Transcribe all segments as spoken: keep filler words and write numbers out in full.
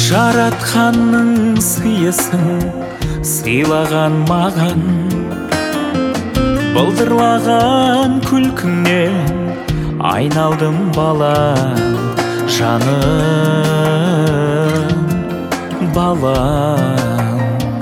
Жаратқанның сыйысын сыйлаған маған, былдырлаған күлкіңнен айналдым балам, жаным балам.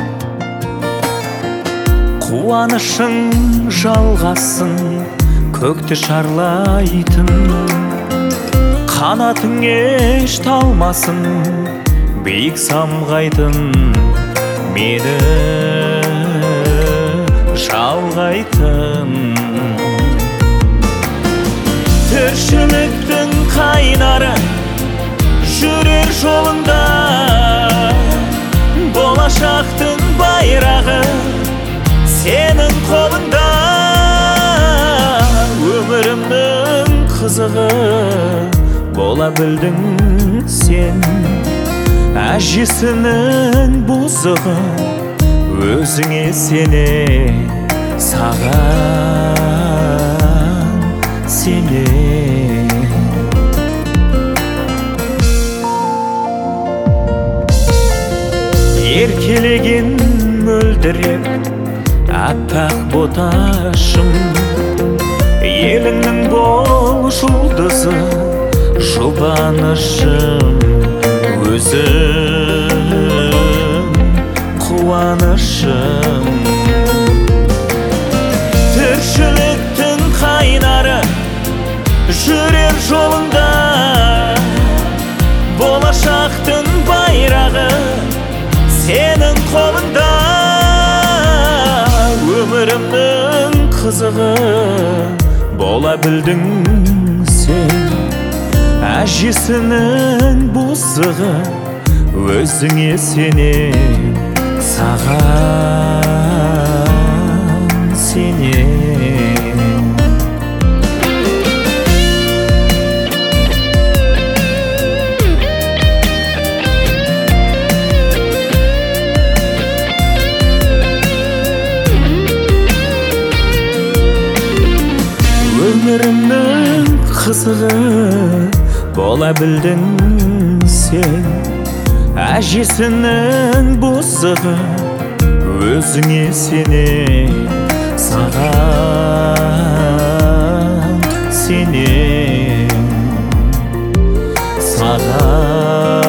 Қуанышың жалғасын көкті шарлайтын, қанатың еш талмасын биік самғайтын, мені жалғайтын. Тіршіліктің қайнары жүрер жолында, болашақтың байрағы сенің қолында. Өмірімнің қызығы бола білдің сен, әжесінің бұзығы өзіңе сене, саған сене. Еркелеген мөлдіреп аппақ боташым, еліңнің бол жұлдызы жұбанышым, өзің қуанышым. Тіршіліктің қайнары жүрер жолында, болашақтың байрағы сенің қолында. Өмірімнің қызығы бола білдің сен, әжесінің бұзығы өзіңе сене, саған сене. Өмірімнің қызығы бола білдің сен, әжесінің бұзығы өзіңе сене, саған сене, саған